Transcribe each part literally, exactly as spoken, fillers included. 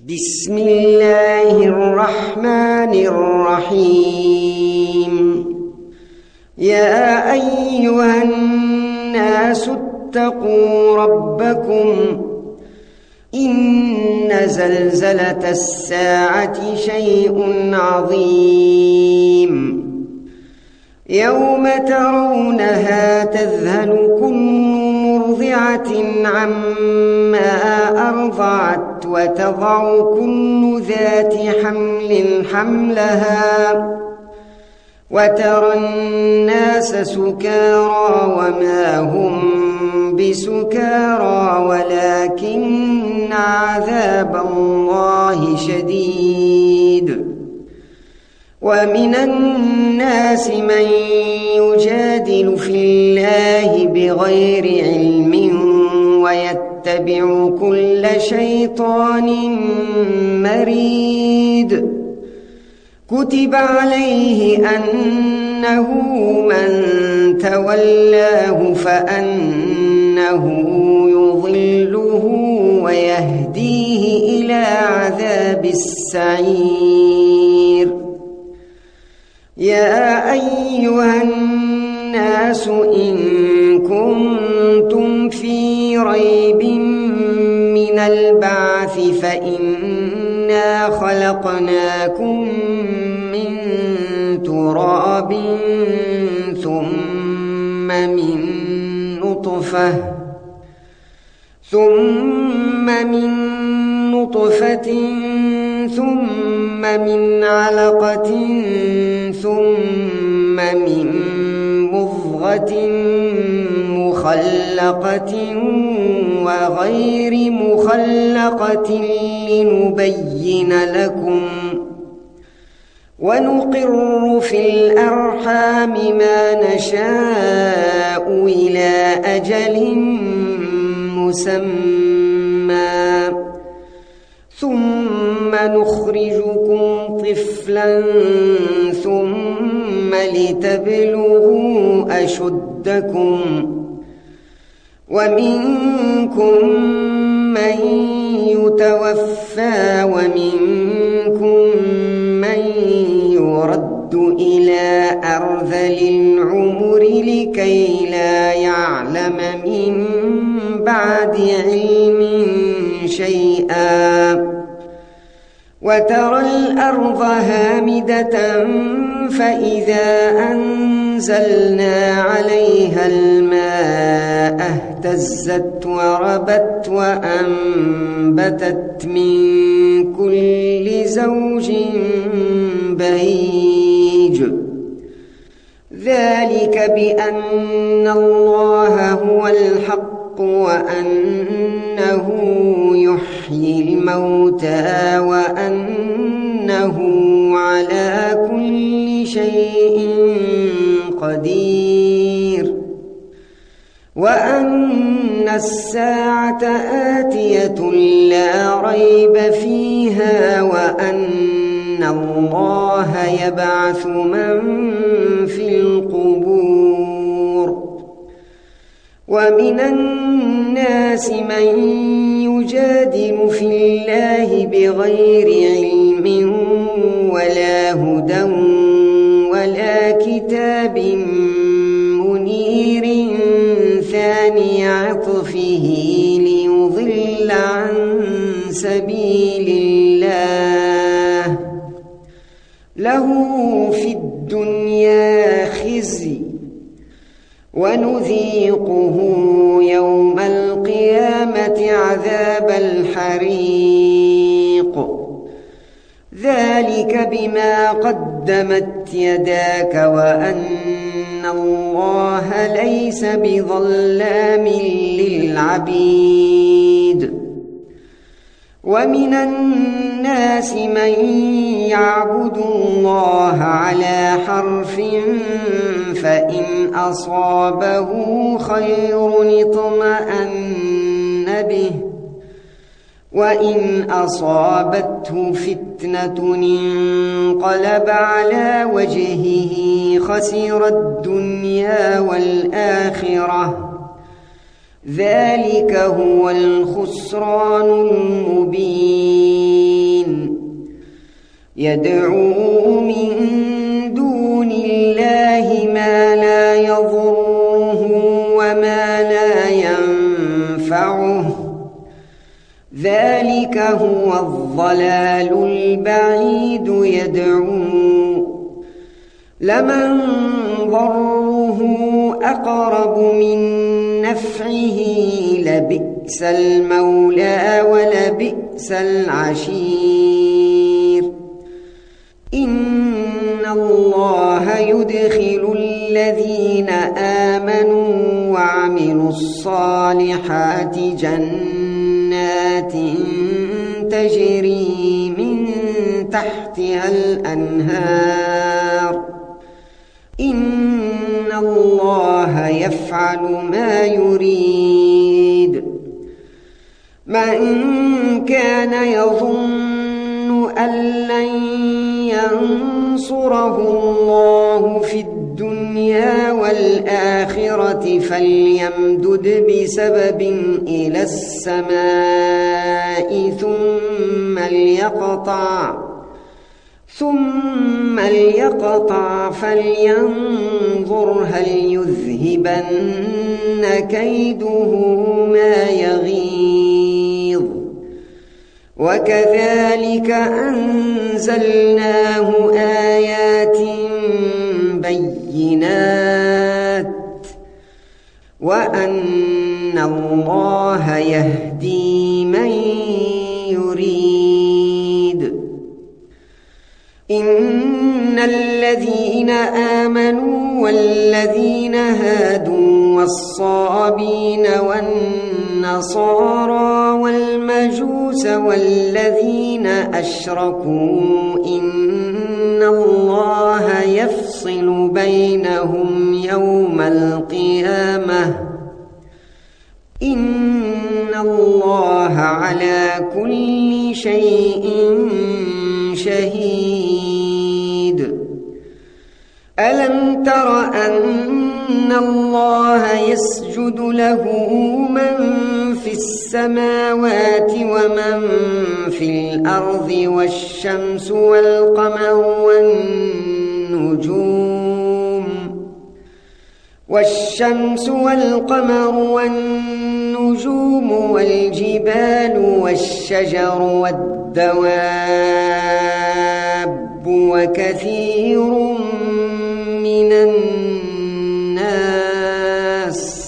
بسم الله الرحمن الرحيم. يا أيها الناس اتقوا ربكم إن زلزلة الساعة شيء عظيم يوم ترونها تذهل كل مرضعة عما أرضعت وتضع كل ذات حمل حملها وترى الناس سكارى وما هم بسكارى ولكن عذاب الله شديد. ومن الناس من يجادل في الله بغير علم ويتبع كل شيطان مريد. كتب عليه أنه من تولاه فأنه يضله ويهديه إلى عذاب السعير. يا أيها الناس إن كنتم في ريب من البعث فإنا خلقناكم من تراب ثم من نطفة ثم من نطفة ثم من علقة ثم من مضغة مخلقة وغير مخلقة لنبين لكم ونقر في الأرحام ما نشاء إلى أجل مسمى ثم نخرجكم طفلا ثم لتبلغوا أشدكم ومنكم من يتوفى ومنكم من يرد إلى أرذل العمر لكي لا يعلم من بعد علم شيئا. وترى الأرض هامدة فإذا أنزلنا عليها الماء اهتزت وربت وأنبتت من كل زوج بهيج. ذلك بأن الله هو الحق وأنه يحيي الموتى وأنه على كل شيء قدير وأن الساعة آتية لا ريب فيها وأن الله يبعث من في القبور. ومن الناس من يجادل في الله بغير علم ولا هدى ولا كتاب منير ثاني عطفه ليضل عن سبيل الله له في الدنيا خزي ونذيقه يوم القيامة عذاب الحريق. ذلك بما قدمت يداك وأن الله ليس بظلام للعبيد. ومن الناس من يعبد الله على حرف فإن أصابه خير اطمأن به وإن أصابته فتنة انقلب على وجهه خسر الدنيا والآخرة ذلك هو الخسران المبين. يدعو من دون الله ما لا يضره وما لا ينفعه ذلك هو الضلال البعيد يدعو لمن ضره أقرب من نفعه لبئس المولى ولبئس العشير إن الله يدخل الذين آمنوا وعملوا الصالحات جنات تجري من تحتها الأنهار إن الله يفعل ما يريد من كان يظن أن لن ينصره الله في الدنيا والآخرة فليمدد بسبب إلى السماء ثم ليقطع ثم ليقطع فلينظر هل يذهبن كيده ما يغيظ وكذلك أنزلناه آيات بينات وأن الله يهدي من يريد إن الذين آمنوا والذين هادوا والصابين والنصارى والمجوس والذين أشركوا إن الله يفصل بينهم يوم القيامة إن الله على كل شيء شهيد ألم تر أن الله يسجد له من في السماوات ومن في الأرض والشمس والقمر والنجوم والشمس والقمر والنجوم والجبال والشجر والدواب وكثير من الناس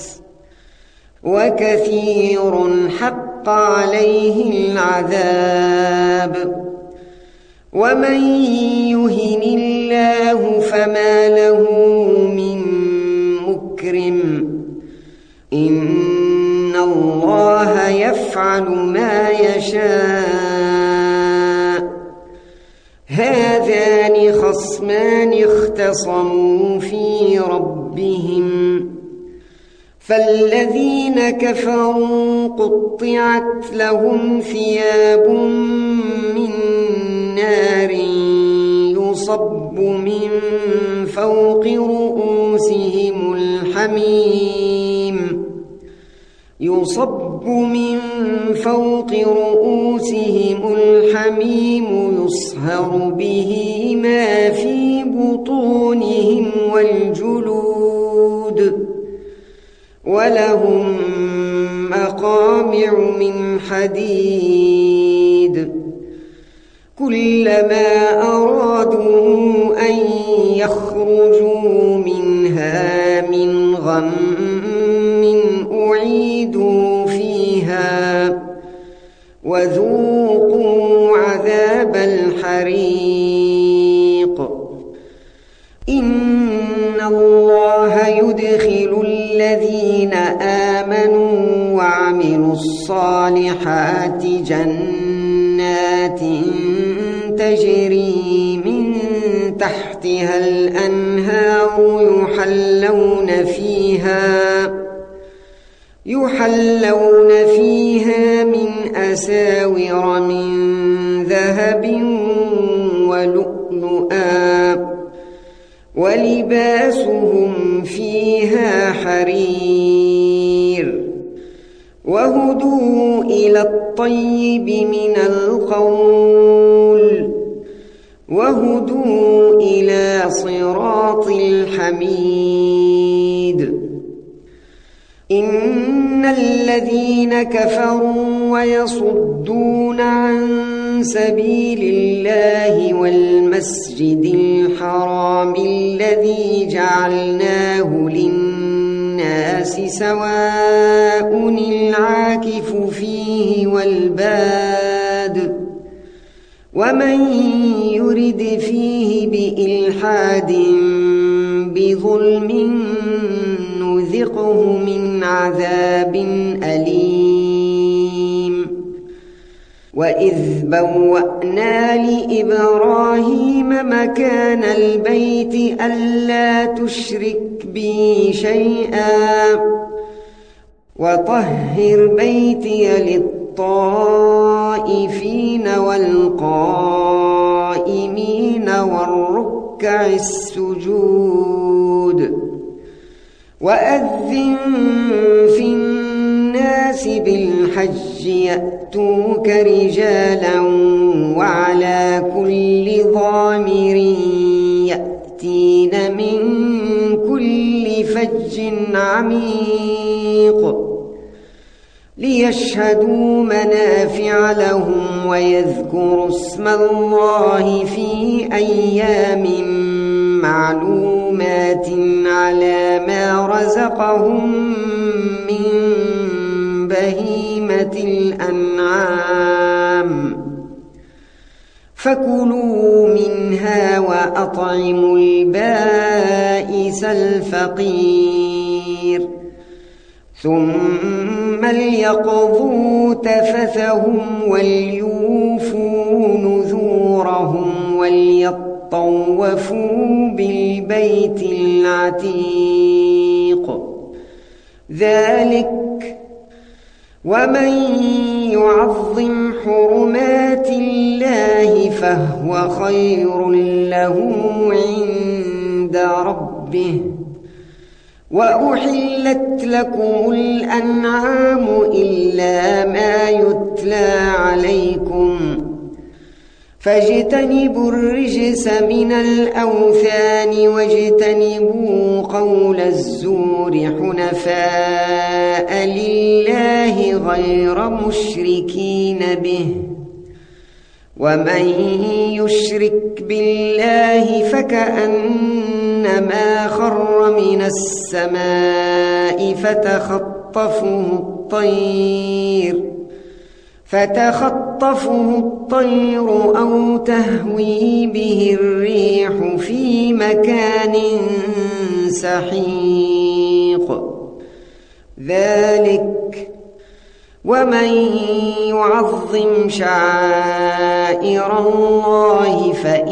وكثير حق عليه العذاب ومن يهن الله فما له من مكرم إن الله يفعل ما يشاء هذان خصمان اختصموا في ربهم فالذين كفروا قطعت لهم ثياب من نار يصب من فوق رؤوسهم الحميم يصب من فوق رؤوسهم الحميم يصهر به ما في بطونهم والجلود ولهم مقامع من حديد كلما أرادوا أن يخرجوا منها من غم أعيدوا فيها وذوقوا عذاب الحريق إن الله يدخل الذين آمنوا وعملوا الصالحات جنات تجري من تحتها الأنهار يحلون فيها يحلون فيها من أساور من ذهب ولؤلؤا ولباسهم فيها حرير وهدوا إلى الطيب من القول وهدوا إلى صراط الحميد إن الذين كفروا ويصدون عن سبيل الله والمسجد الحرام الذي جعلناه للناس سواء العاكف فيه والباد ومن يرد فيه بإلحاد بظلم نذقه من عذاب أليم وإذ بوأنا لإبراهيم مكان البيت ألا تشرك بي شيئا وطهر بيتي للطائفين والقائمين والركع السجود وأذن في الناس بالحج يأتوك رجالا وعلى كل ضامر يأتين من كل فج عميق ليشهدوا منافع لهم ويذكروا اسم الله في أيام معلومات على ما رزقهم من بهيمة الأنعام فكلوا منها وأطعموا البائس الفقير ثم ليقضوا تفثهم وليوفوا نذورهم وليطوفوا بالبيت العتيق ذلك ومن يعظم حرمات الله فهو خير له عند ربه وأحلت لكم الأنعام إلا ما يتلى عليكم فاجتنبوا الرجس من الأوثان واجتنبوا قول الزور حنفاء لله غير مشركين به ومن يشرك بالله فكأنما خر من السماء فتخطفه الطير فتخطفه الطير أو تهوي به الريح في مكان سحيق ذلك ومن يعظم شعائر الله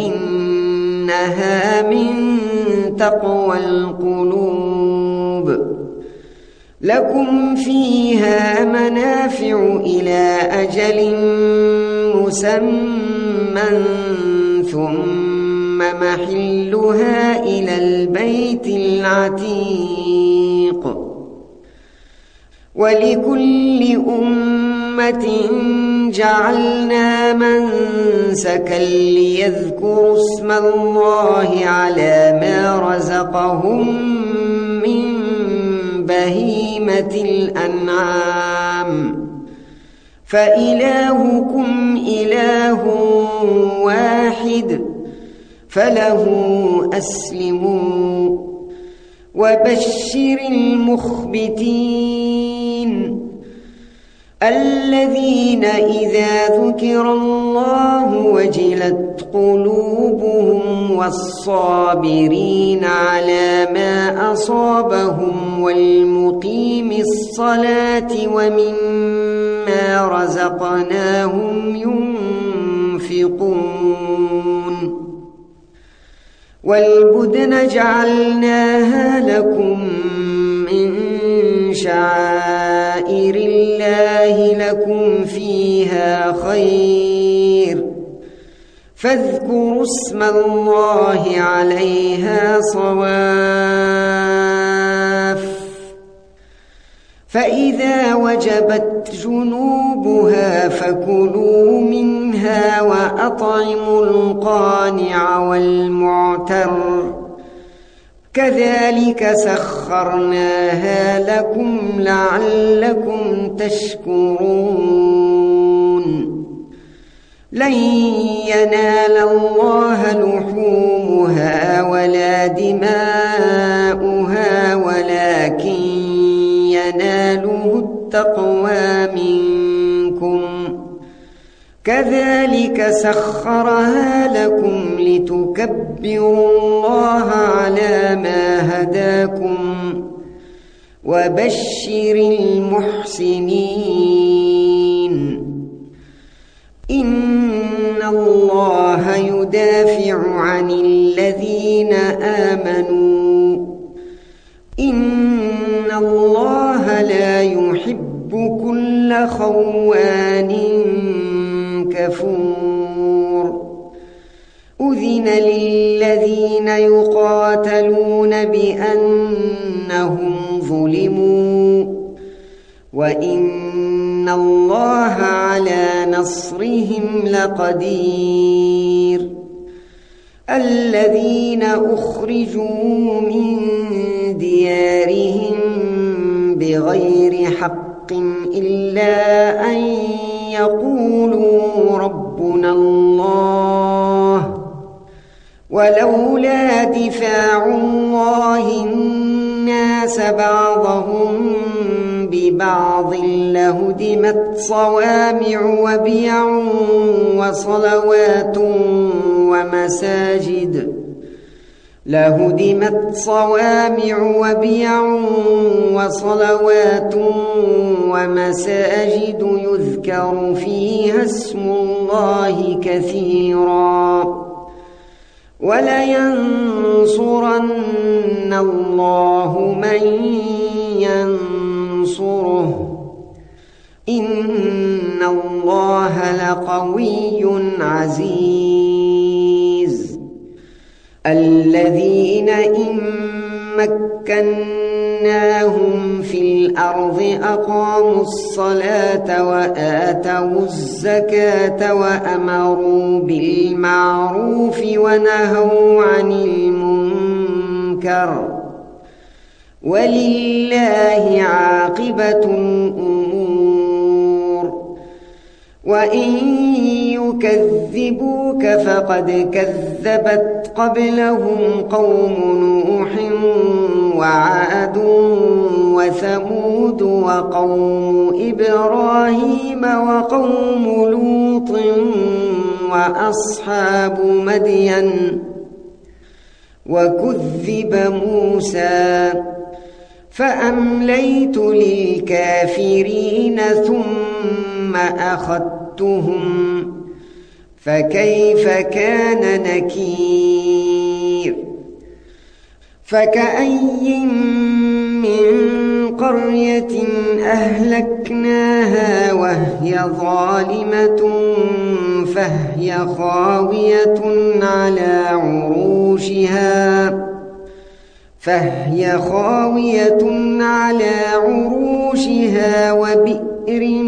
فإنها من تقوى القلوب لكم فيها منافع إلى أجل مسمى ثم محلها إلى البيت العتيق ولكل أمة جعلنا منسكا ليذكروا اسم الله على ما رزقهم من بهيمة الأنعام فإلهكم إله واحد فله أسلموا وبشر المخبتين الذين إذا ذكر الله وجلت قلوبهم والصابرين على ما أصابهم والمقيم الصلاة ومما رزقناهم ينفقون والبدن جعلناها لكم من شعائر الله لكم فيها خير فاذكروا اسم الله عليها صواف فإذا وجبت جنوبها فكلوا منها وأطعموا القانع والمعتر كذلك سخرناها لكم لعلكم تشكرون لن ينال الله لحومها ولا دماؤها ولكن يناله التقوى منكم كذلك سخرها لكم لتكبروا الله على ما هداكم وبشر المحسنين إن الله يدافع عن الذين آمنوا إن الله لا يحب كل خوان كفور أذن للذين يقاتلون بأنهم ظلموا وإن الله على نصرهم لقدير الذين أخرجوا من ديارهم بغير حق إلا أن يقولوا ربنا الله ولولا دفاع الله الناس بعضهم ببعض لهدمت صوامع وبيع وصلوات ومساجد لهدمت صوامع وبيع وصلوات ومساجد يذكر فيها اسم الله كثيرا ولينصرن الله من ينصره إن الله لقوي عزيز الذين إن مكناهم في الأرض أقاموا الصلاة وآتوا الزكاة وأمروا بالمعروف ونهوا عن المنكر ولله عاقبة الأمور وإن يكذبوك فقد كذبت قبلهم قوم نوح وعاد وثمود وقوم إبراهيم وقوم لوط وأصحاب مدين وكذب موسى فأمليت للكافرين ثم أخذتهم فكيف كان نكير فكأي من قرية أهلكناها وهي ظالمة فهي خاوية على عروشها فهي خاوية على عروشها وبئر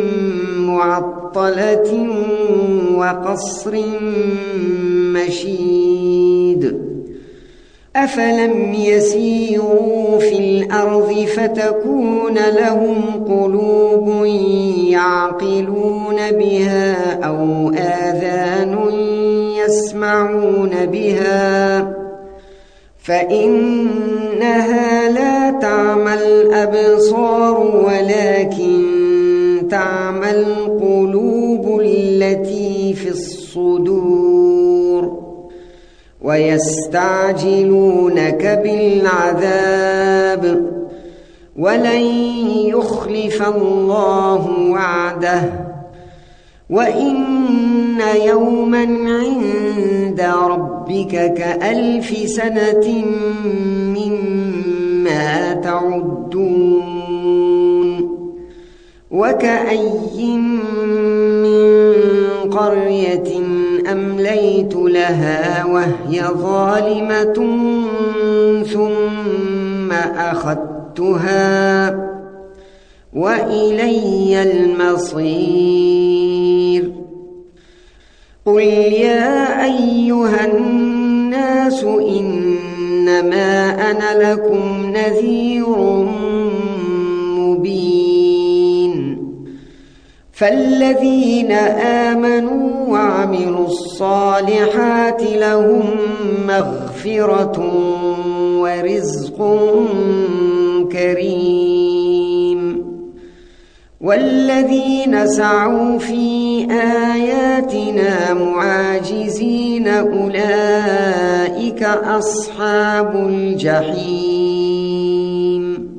معطلة وقصر مشيد أفلم يسيروا في الأرض فتكون لهم قلوب يعقلون بها أو آذان يسمعون بها فإنها لا تعمى الأبصار ولكن تعمى القلوب التي في الصدور ويستعجلونك بالعذاب ولن يخلف الله وعده وإن يوما عند ربك كألف سنة مما تعدون وكأي من قرية أمليت لها وهي ظالمة ثم أخذتها وإلي المصير. قل يا أيها الناس إنما أنا لكم نذير مبين. فالذين آمنوا وعملوا الصالحات لهم مغفرة ورزق كريم. والذين سعوا في آياتنا معاجزين أولئك أصحاب الجحيم.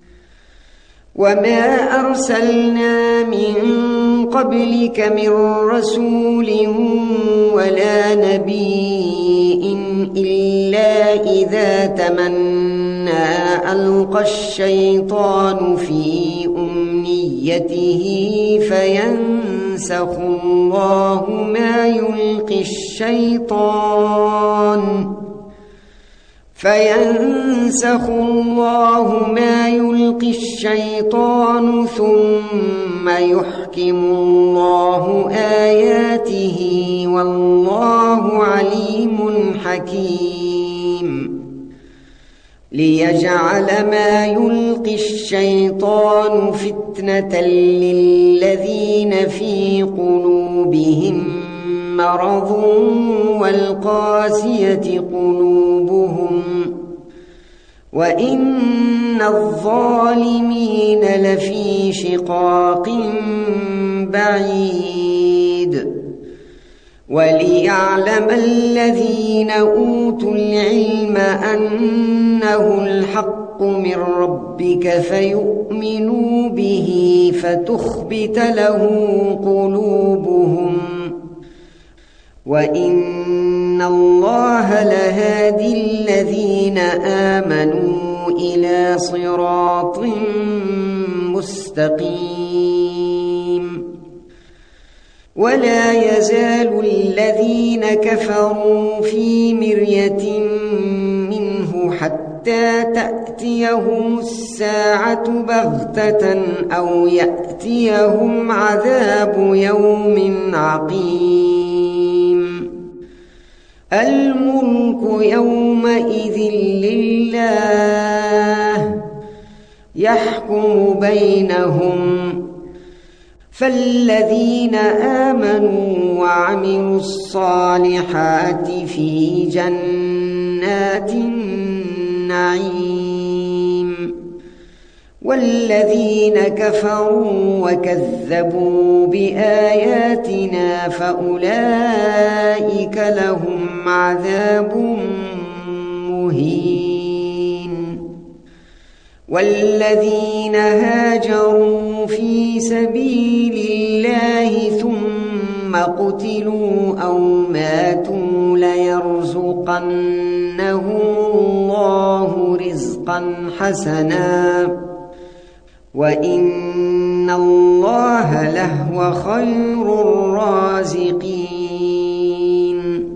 وما أرسلنا من قبلك من رسول ولا نبي إلا إذا تمنى ألقى الشيطان في أمنيته فينسخ الله ما يلقي الشيطان فينسخ الله ما يلقي الشيطان ثم يحكم الله آياته والله عليم حكيم. ليجعل ما يلقي الشيطان فتنة للذين في قلوبهم مرض والقاسية قلوبهم وإن الظالمين لفي شقاق بعيد. وليعلم الذين أوتوا العلم أنه الحق من ربك فيؤمنوا به فتخبت له قلوبهم وإن الله لهادي الذين آمنوا إلى صراط مستقيم. ولا يزال الذين كفروا في مرية منه حتى تأتيهم الساعة بغتة أو يأتيهم عذاب يوم عقيم. الملك يومئذ لله يحكم بينهم. فالذين آمنوا وعملوا الصالحات في جنات النعيم. والذين كفروا وكذبوا بآياتنا فأولئك لهم عذاب مهين. والذين هاجروا في سبيل الله ثم قتلوا أو ماتوا ليرزقنهم الله رزقا حسنا وإن الله لهو خير الرازقين.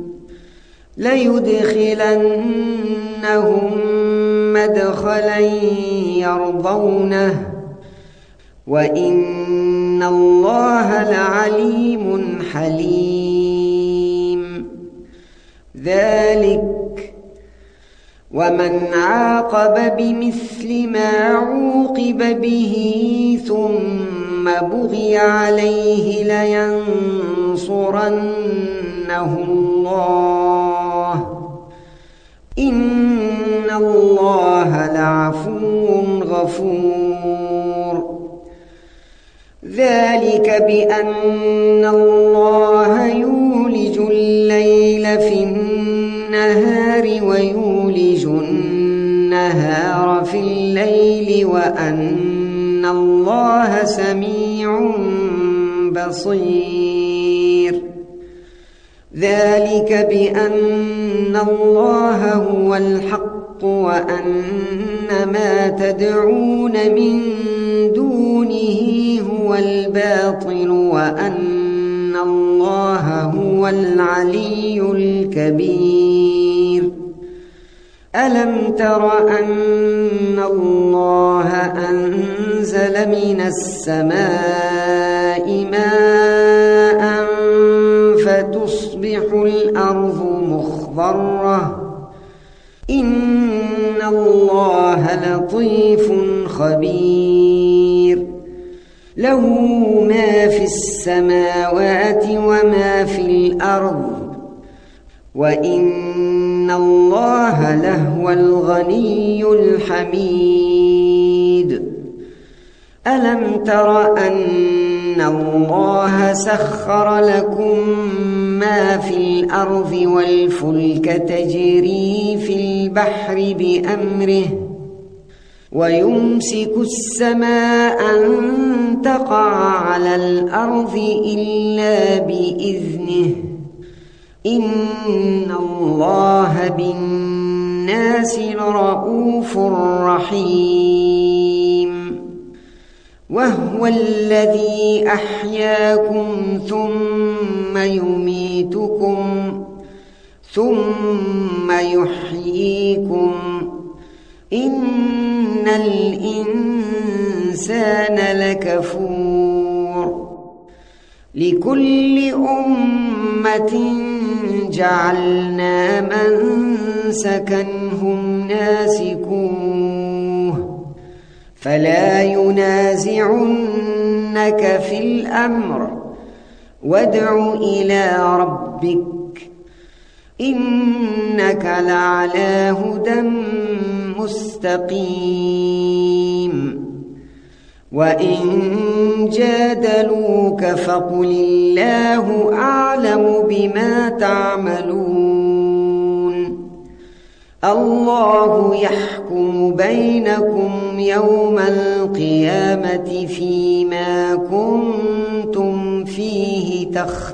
ليدخلنهم مدخلا يرضونه وإن الله لعليم حليم. ذلك ومن عاقب بمثل ما عوقب به ثم بغي عليه لينصرنه الله إن الله لعفو غفور. ذلك بأن الله يولج الليل في النهار ويولج النهار في الليل وأن الله سميع بصير. ذلك بأن الله هو الحق وأن ما تدعون من دونه هو الباطل وأن الله هو العلي الكبير. ألم تر أن الله أنزل أنزل من السماء ماء فتصبح الأرض مخضرة إن الله لطيف خبير له ما في السماوات وما في الأرض وإن الله لهو الغني الحميد ألم تر أن الله سخر لكم ما في الأرض والفلك تجري في البحر بأمره ويمسك السماء أن تقع على الأرض إلا بإذنه إن الله بالناس لرءوف رحيم وهو الذي أحياكم ثم يميتكم ثم يحييكم إن الإنسان لكفور لكل أمة جعلنا منسكا هم ناسكوه فلا ينازعنك في الأمر وادع إلى ربك إنك لعلى هدى مستقيم وإن جادلوك فقل الله أعلم بما تعملون الله يحكم بينكم يوم القيامة فيما كنتم فيه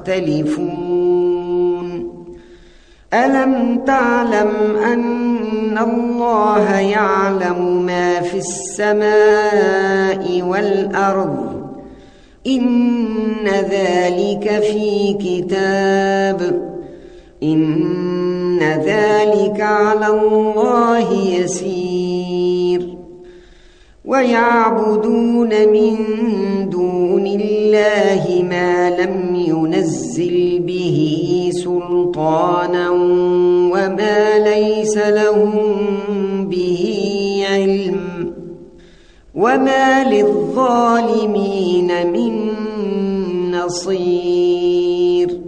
تختلفون ألم تعلم أن الله يعلم ما في السماء والأرض إن ذلك في كتاب إن ذلك على الله يسير ويعبدون من دون الله ما لم ينزل به سلطانا وما ليس لهم به علم وما للظالمين من نصير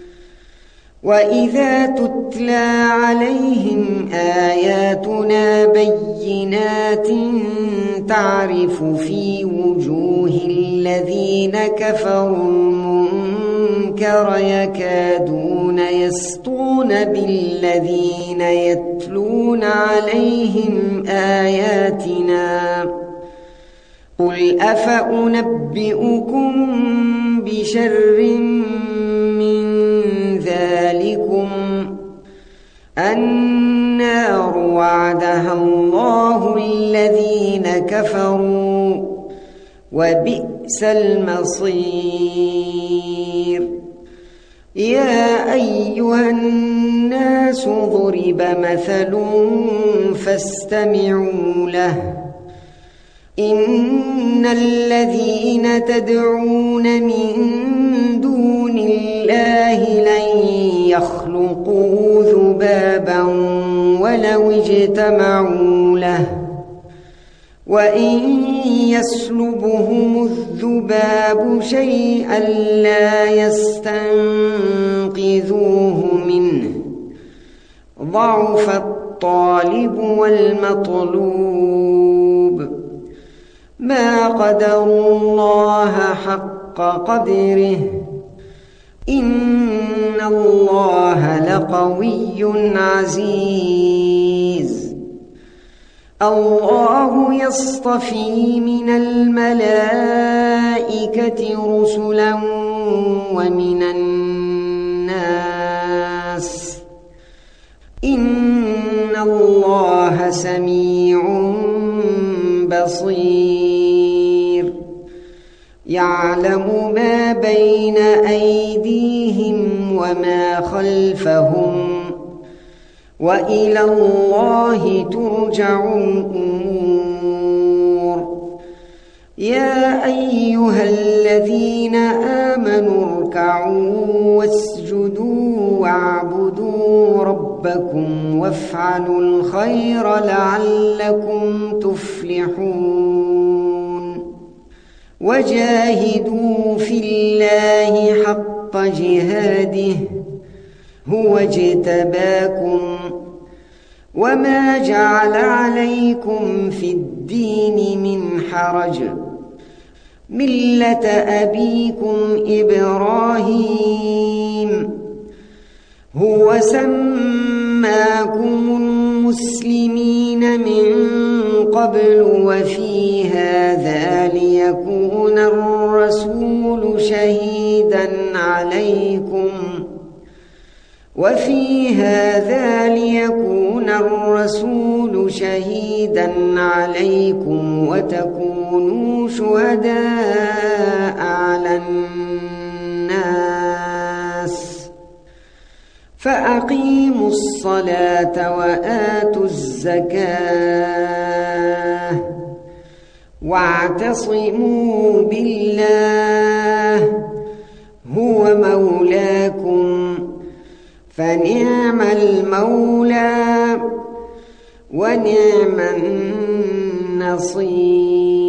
وإذا تتلى عليهم آياتنا بينات تعرف في وجوه الذين كفروا المنكر يكادون يسطون بالذين يتلون عليهم آياتنا قل أفأنبئكم بشر من ذلكم النار وعدها الله الذين كفروا وبئس المصير يا أيها الناس ضرب مثل فاستمعوا له إن الذين تدعون من دون الله لن يخلقوا ذبابا ولو اجتمعوا له وإن يسلبهم الذباب شيئا لا يستنقذوه منه ضعف الطالب والمطلوب ما قدروا الله حق قدره إن الله لقوي عزيز الله يصطفي من الملائكة رسلا ومن الناس إن الله سميع بصير يعلم ما بين أيديهم وما خلفهم وإلى الله ترجع الأمور يا أيها الذين آمنوا اركعوا واسجدوا واعبدوا ربكم وافعلوا الخير لعلكم تفلحون وجاهدوا في الله حق جهاده هو اجتباكم وما جعل عليكم في الدين من حرج ملة أبيكم إبراهيم هو سماكم المسلمين من قبل وفي هذا ليكون الرسول شهيدا عليكم وفي هذا ليكون الرسول شهيدا عليكم وتكونوا شهداء على الناس فأقيموا الصلاة وآتوا الزكاة واعتصموا بالله هو مولاكم فنعم المولى ونعم النصير.